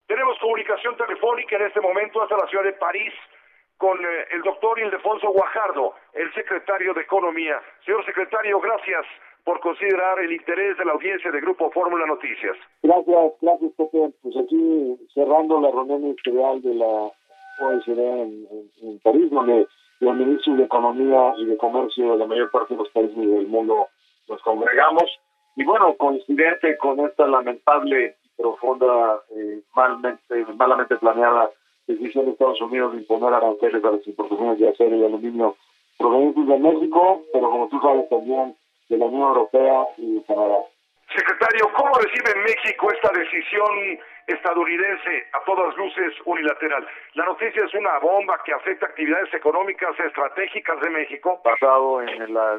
Tenemos comunicación telefónica en este momento hasta la ciudad de París con el doctor Ildefonso Guajardo, el secretario de Economía. Señor secretario, gracias por considerar el interés de la audiencia de Grupo Fórmula Noticias. Gracias, Pepe. Pues aquí cerrando la reunión ministerial de la OECD en París, donde los ministros de Economía y de Comercio de la mayor parte de los países del mundo nos congregamos. Y bueno, coincidente con esta lamentable y profunda, malamente planeada decisión de Estados Unidos de imponer aranceles a las importaciones de acero y aluminio provenientes de México, pero como tú sabes también de la Unión Europea y de Canadá. Secretario, ¿cómo recibe México esta decisión estadounidense a todas luces unilateral? La noticia es una bomba que afecta actividades económicas estratégicas de México. Basado en la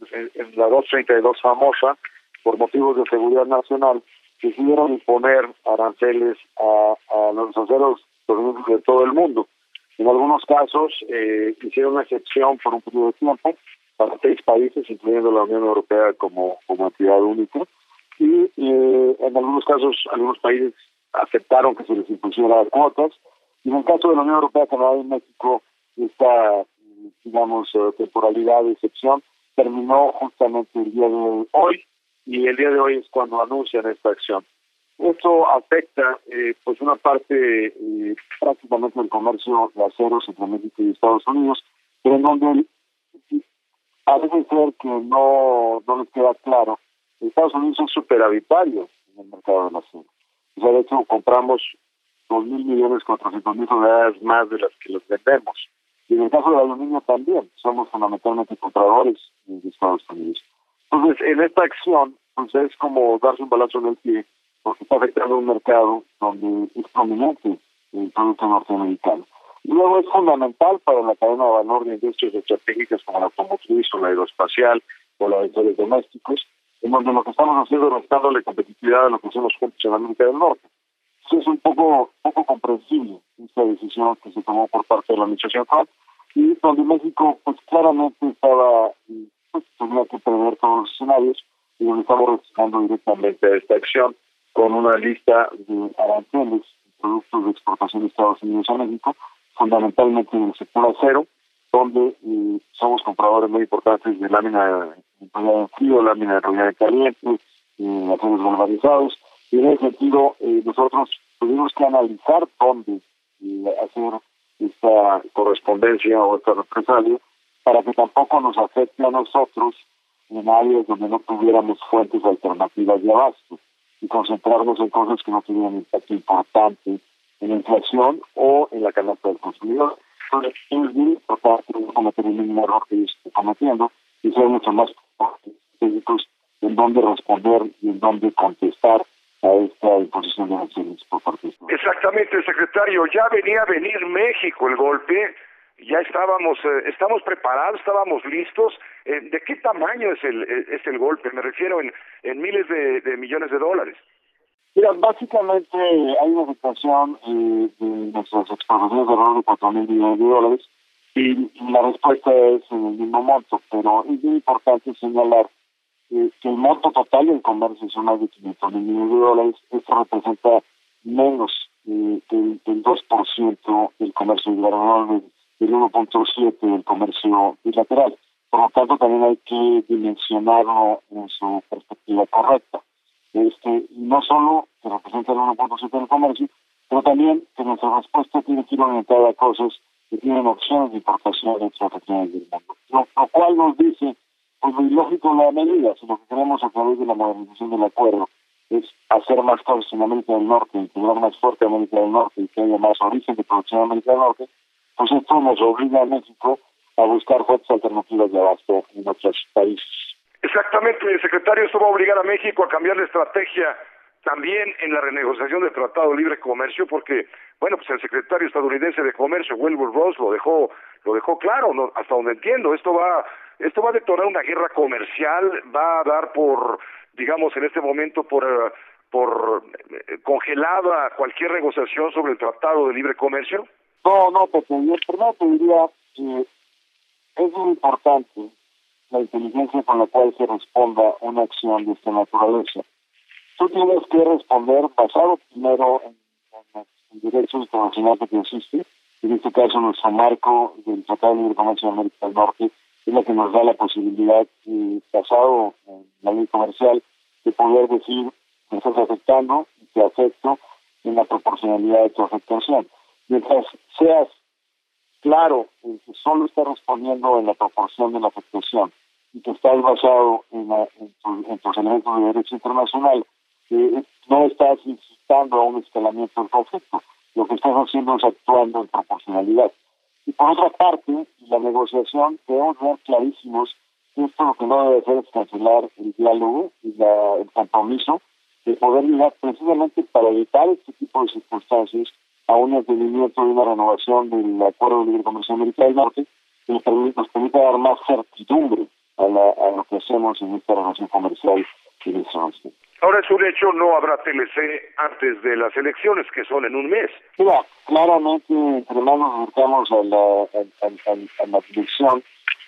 232 famosa, por motivos de seguridad nacional, decidieron imponer aranceles a los aceros provenientes de todo el mundo. En algunos casos hicieron una excepción por un periodo de tiempo para 6 países, incluyendo la Unión Europea como entidad única. Y en algunos casos, algunos países aceptaron que se les impusiera cuotas. Y en el caso de la Unión Europea, Canadá y México, esta, temporalidad de excepción terminó justamente el día de hoy, y el día de hoy es cuando anuncian esta acción. Esto afecta pues una parte prácticamente del comercio de aceros entre México y Estados Unidos, pero en donde parece ser que no les queda claro. Estados Unidos es superavitario en el mercado del acero. O sea, de hecho, compramos 2.400.000 toneladas más de las que los vendemos. Y en el caso del aluminio también, somos fundamentalmente compradores de Estados Unidos. Entonces, en esta acción, pues es como darse un balazo en el pie, porque está afectando un mercado donde es prominente el producto norteamericano. Y luego es fundamental para la cadena de valor de industrias estratégicas como la automotriz o la aeroespacial o la de vectores domésticos, en donde lo que estamos haciendo es restándole competitividad a lo que hacemos juntos en América del Norte. Eso es un poco comprensible, esta decisión que se tomó por parte de la administración Trump, y donde México pues claramente estaba, tenía que prever todos los escenarios, y donde estamos reaccionando directamente a esta acción con una lista de aranceles y productos de exportación de Estados Unidos a México, fundamentalmente en el sector acero, donde somos compradores muy importantes de lámina enrollada en frío, lámina enrollada en caliente, aceros galvanizados, y en ese sentido nosotros tuvimos que analizar dónde hacer esta correspondencia o esta represalia para que tampoco nos afecte a nosotros en áreas donde no tuviéramos fuentes alternativas de abasto y concentrarnos en cosas que no tuvieran impacto importante en la inflación o en la canasta del consumidor. Entonces, es bien importante no cometer el mismo error que ellos están cometiendo y ser mucho más estratégicos en dónde responder y en dónde contestar a esta imposición de acciones por parte de Estados Unidos. Exactamente, secretario. Ya venía a venir México el golpe, ya estamos preparados, estábamos listos. ¿De qué tamaño es el golpe? Me refiero en miles de millones de dólares. Mira, básicamente hay una afectación de nuestras exportaciones de alrededor de 4.000 millones de dólares y la respuesta es en el mismo monto, pero es muy importante señalar que el monto total del comercio son más de 500.000 millones de dólares. Esto representa menos del 2% del comercio bilateral, del 1.7% del comercio bilateral. Por lo tanto, también hay que dimensionarlo en su perspectiva correcta. No solo que representa el 1.7% del comercio, pero también que nuestra respuesta tiene que ir orientada a cosas que tienen opciones de importación de otras regiones del mundo. Lo cual nos dice, pues muy lógico la medida, si lo que queremos a través de la modernización del acuerdo es hacer más cosas en América del Norte, integrar más fuerte a América del Norte y que haya más origen de producción en América del Norte, pues esto nos obliga a México a buscar fuentes alternativas de abasto en otros países. Exactamente, secretario, esto va a obligar a México a cambiar la estrategia también en la renegociación del Tratado de Libre Comercio, porque, bueno, pues el secretario estadounidense de Comercio, Wilbur Ross, lo dejó claro, ¿no? Hasta donde entiendo, esto va a detonar una guerra comercial, va a dar digamos, en este momento por congelada cualquier negociación sobre el Tratado de Libre Comercio. No, Pepe, yo primero te diría que es muy importante la inteligencia con la cual se responda una acción de esta naturaleza. Tú tienes que responder basado primero en el derecho internacional que existe. En este caso, nuestro marco del Tratado de Libre Comercio de América del Norte es la que nos da la posibilidad, basado en la ley comercial, de poder decir me estás afectando y te afecto en la proporcionalidad de tu afectación. Mientras seas claro en que solo estás respondiendo en la proporción de la afectación y que estás basado en tus elementos de derecho internacional, no estás incitando a un escalamiento del conflicto. Lo que estás haciendo es actuando en proporcionalidad. Y por otra parte, la negociación, debemos ver clarísimos que esto lo que no debe hacer es cancelar el diálogo y el compromiso de poder llegar precisamente para evitar este tipo de circunstancias a un entendimiento de una renovación del Acuerdo de Libre Comercio de América del Norte que nos permita dar más certidumbre a lo que hacemos en esta relación comercial en este momento. Ahora es un hecho, no habrá TLC antes de las elecciones, que son en un mes. Mira, claramente, entre más nos acercamos a la elección,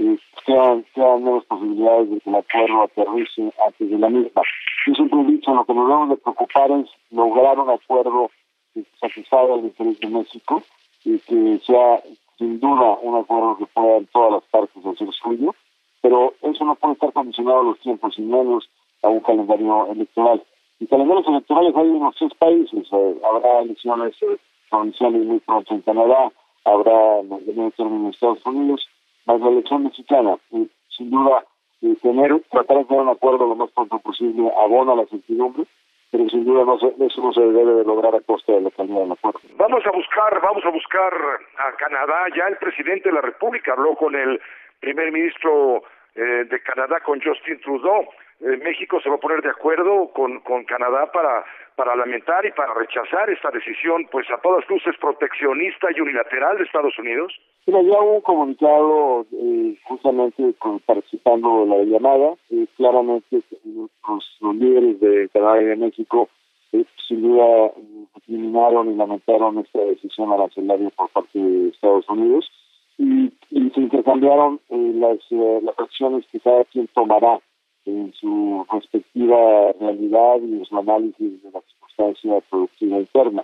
quedan menos posibilidades de que el acuerdo aterrice antes de la misma. Yo siempre he dicho, lo que nos debemos de preocupar es lograr un acuerdo que satisfaga el interés de México y que sea, sin duda, un acuerdo que puedan todas las partes hacer suyo, pero eso no puede estar condicionado a los tiempos y menos a un calendario electoral. Y calendarios electorales hay en los 6 países. Habrá elecciones provinciales muy pronto en Canadá, habrá en el medio término en Estados Unidos, más la elección mexicana. Sin duda, tratar de tener un acuerdo lo más pronto posible abona la certidumbre, pero sin duda eso no se debe de lograr a costa de la calidad del acuerdo. Vamos a buscar a Canadá. Ya el presidente de la República habló con el primer ministro de Canadá, con Justin Trudeau. México se va a poner de acuerdo con Canadá para lamentar y para rechazar esta decisión, pues a todas luces proteccionista y unilateral de Estados Unidos. Mira, ya hubo un comunicado justamente participando en la llamada. Claramente los líderes de Canadá y de México sin duda discriminaron y lamentaron esta decisión arancelaria por parte de Estados Unidos y se intercambiaron las acciones que cada quien tomará en su respectiva realidad y en su análisis de la circunstancia productiva interna.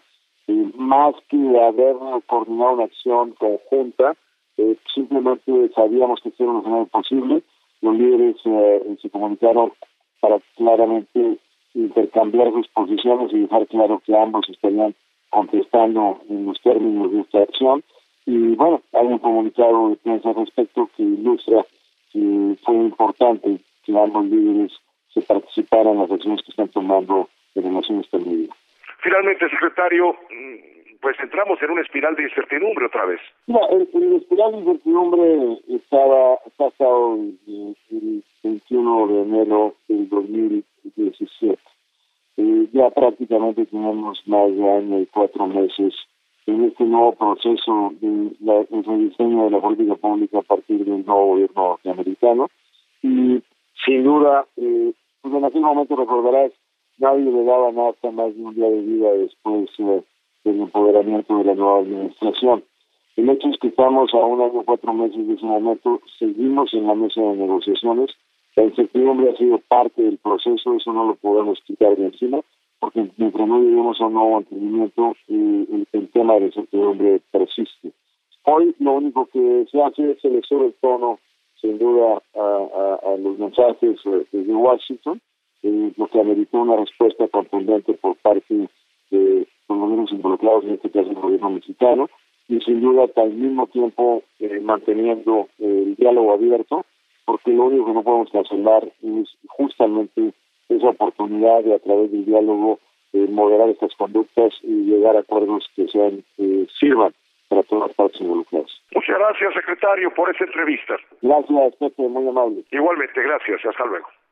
Más que haber coordinado una acción conjunta, simplemente sabíamos que esto era un escenario posible. Los líderes se comunicaron para claramente intercambiar sus posiciones y dejar claro que ambos estarían contestando en los términos de esta acción. Y bueno, hay un comunicado de prensa al respecto que ilustra que fue importante que ambos líderes se participaran en las acciones que están tomando en relación a esta medida. Finalmente, secretario, pues entramos en una espiral de incertidumbre otra vez. Mira, el espiral de incertidumbre está estado el 21 de enero del 2017. Ya prácticamente tenemos más de año y 4 meses en este nuevo proceso de el rediseño de la política pública a partir del nuevo gobierno norteamericano. Y sin duda, pues en aquel momento recordarás, nadie le daba nada más de un día de vida después del empoderamiento de la nueva administración. El hecho es que estamos a 1 año y 4 meses de ese momento, seguimos en la mesa de negociaciones. La incertidumbre ha sido parte del proceso, eso no lo podemos quitar de encima, porque mientras no lleguemos a un nuevo entendimiento, el tema de la incertidumbre persiste. Hoy lo único que se hace es se le sube el tono, sin duda, a los mensajes desde Washington, lo que ameritó una respuesta contundente por parte de los gobiernos involucrados, en este caso el gobierno mexicano, y sin duda al mismo tiempo manteniendo el diálogo abierto, porque lo único que no podemos cancelar es justamente esa oportunidad de a través del diálogo moderar estas conductas y llegar a acuerdos que sirvan para todas las partes involucradas. Muchas gracias, secretario, por esta entrevista. Gracias, Pepe, muy amable. Igualmente, gracias. Hasta luego.